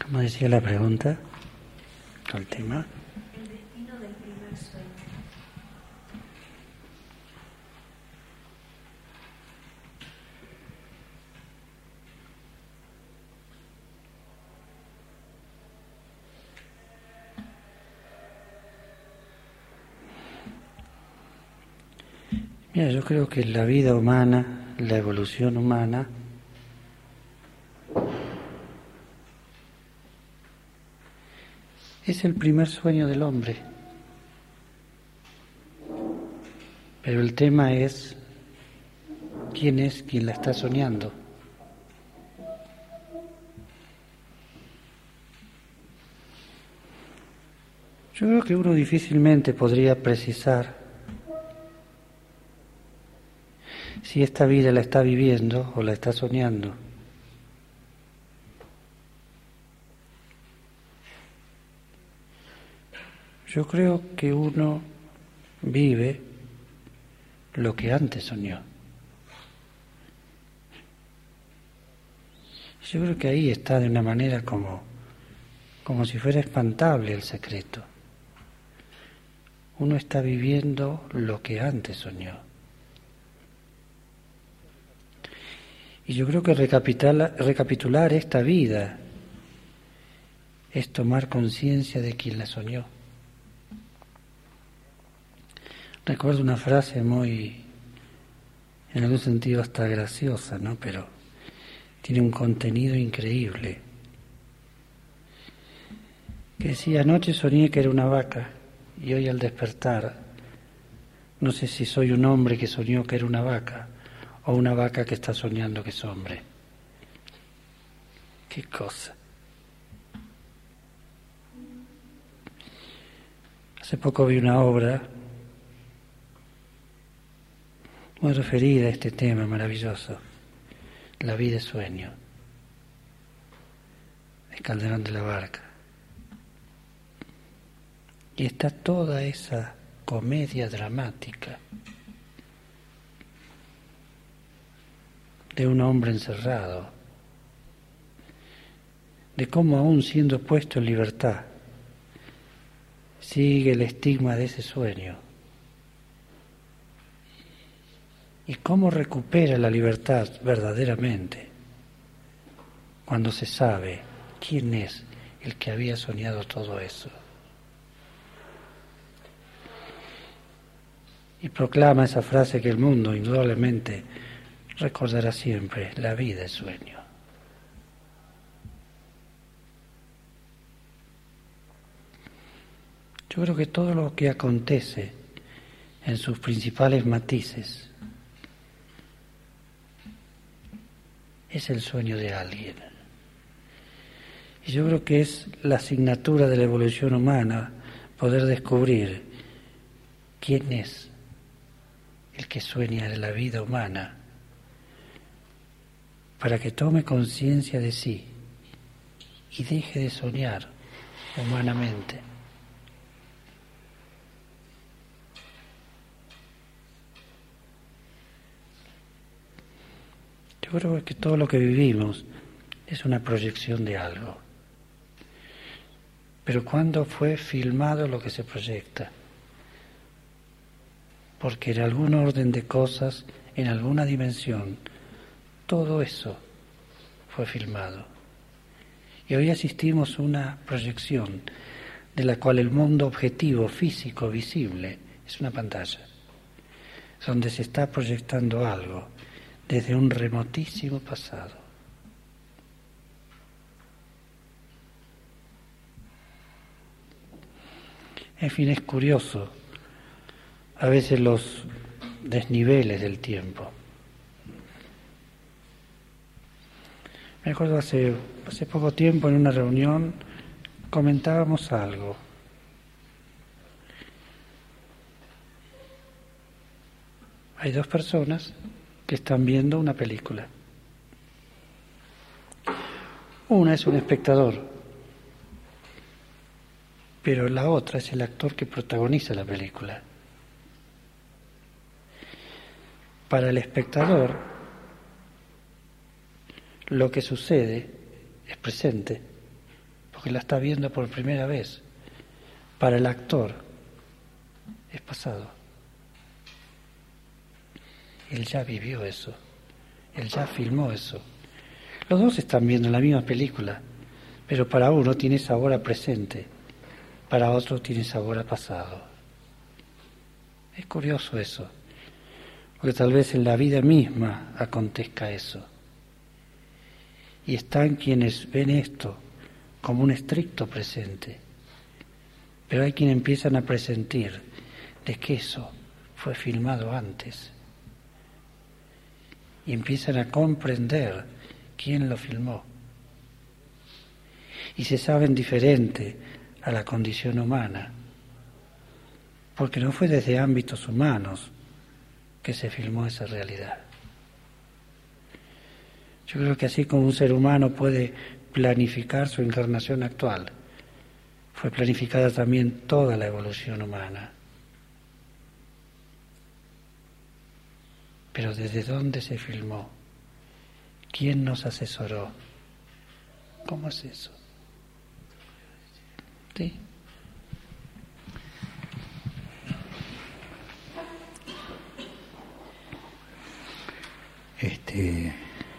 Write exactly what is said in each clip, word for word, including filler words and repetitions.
¿Cómo decía la pregunta? ¿El tema? El destino del primer sueño. Mira, yo creo que la vida humana, la evolución humana, es el primer sueño del hombre. Pero el tema es quién es quien la está soñando. Yo creo que uno difícilmente podría precisar si esta vida la está viviendo o la está soñando. Yo creo que uno vive lo que antes soñó. Yo creo que ahí está de una manera como, como si fuera espantable el secreto. Uno está viviendo lo que antes soñó. Y yo creo que recapitular, recapitular esta vida es tomar conciencia de quien la soñó. Recuerdo una frase muy, en algún sentido hasta graciosa, ¿no? Pero tiene un contenido increíble. Que decía, anoche soñé que era una vaca y hoy al despertar, no sé si soy un hombre que soñó que era una vaca o una vaca que está soñando que es hombre. Qué cosa. Hace poco vi una obra muy referida a este tema maravilloso, La vida es sueño, de Calderón de la Barca. Y está toda esa comedia dramática de un hombre encerrado, de cómo aún siendo puesto en libertad, sigue el estigma de ese sueño, y cómo recupera la libertad verdaderamente cuando se sabe quién es el que había soñado todo eso. Y proclama esa frase que el mundo indudablemente recordará siempre: la vida es sueño. Yo creo que todo lo que acontece en sus principales matices es el sueño de alguien. Y yo creo que es la asignatura de la evolución humana poder descubrir quién es el que sueña en la vida humana, para que tome conciencia de sí y deje de soñar humanamente. Yo creo que todo lo que vivimos es una proyección de algo. Pero ¿cuándo fue filmado lo que se proyecta? Porque en algún orden de cosas, en alguna dimensión, todo eso fue filmado. Y hoy asistimos a una proyección de la cual el mundo objetivo, físico, visible, es una pantalla, donde se está proyectando algo desde un remotísimo pasado. En fin, es curioso a veces los desniveles del tiempo. Me acuerdo hace, hace poco tiempo en una reunión comentábamos algo. Hay dos personas que están viendo una película. Una es un espectador, pero la otra es el actor que protagoniza la película. Para el espectador, lo que sucede es presente, porque la está viendo por primera vez. Para el actor es pasado. Él ya vivió eso, él ya filmó eso. Los dos están viendo la misma película, pero para uno tiene sabor a presente, para otro tiene sabor a pasado. Es curioso eso, porque tal vez en la vida misma acontezca eso. Y están quienes ven esto como un estricto presente, pero hay quienes empiezan a presentir de que eso fue filmado antes y empiezan a comprender quién lo filmó y se saben diferente a la condición humana, porque no fue desde ámbitos humanos que se filmó esa realidad. Yo creo que así como un ser humano puede planificar su encarnación actual, fue planificada también toda la evolución humana. Pero ¿desde dónde se filmó? ¿Quién nos asesoró? ¿Cómo es eso? ¿Sí? Este,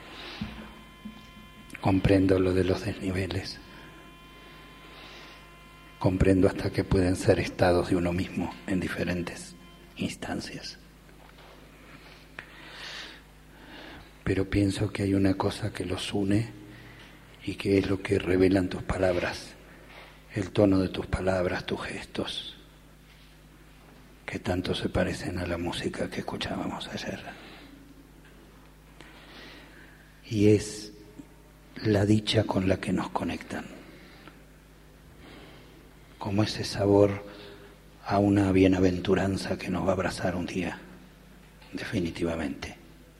comprendo lo de los desniveles. Comprendo hasta que pueden ser estados de uno mismo en diferentes instancias. Pero pienso que hay una cosa que los une y que es lo que revelan tus palabras, el tono de tus palabras, tus gestos, que tanto se parecen a la música que escuchábamos ayer. Y es la dicha con la que nos conectan, como ese sabor a una bienaventuranza que nos va a abrazar un día, definitivamente.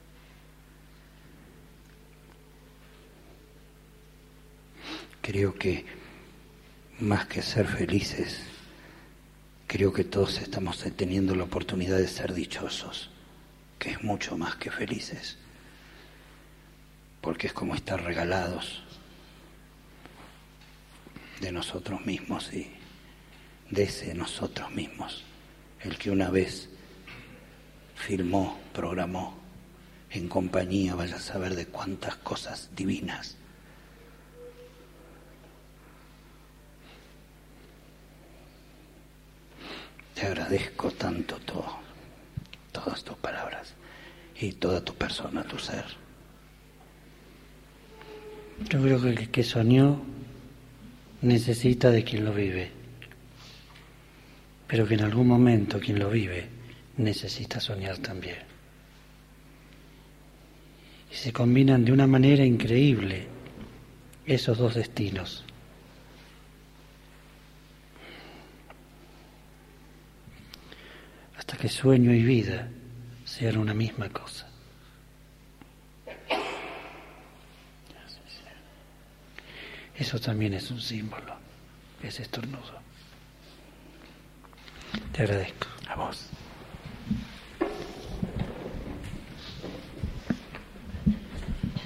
Creo que más que ser felices, creo que todos estamos teniendo la oportunidad de ser dichosos, que es mucho más que felices, porque es como estar regalados de nosotros mismos y de ese nosotros mismos, el que una vez filmó, programó, en compañía, vaya a saber de cuántas cosas divinas. Te agradezco tanto todo, todas tus palabras y toda tu persona, tu ser. Yo creo que el que soñó necesita de quien lo vive, pero que en algún momento quien lo vive necesita soñar también. Y se combinan de una manera increíble esos dos destinos. Hasta que sueño y vida sean una misma cosa. Eso también es un símbolo, ese estornudo. Te agradezco. A vos.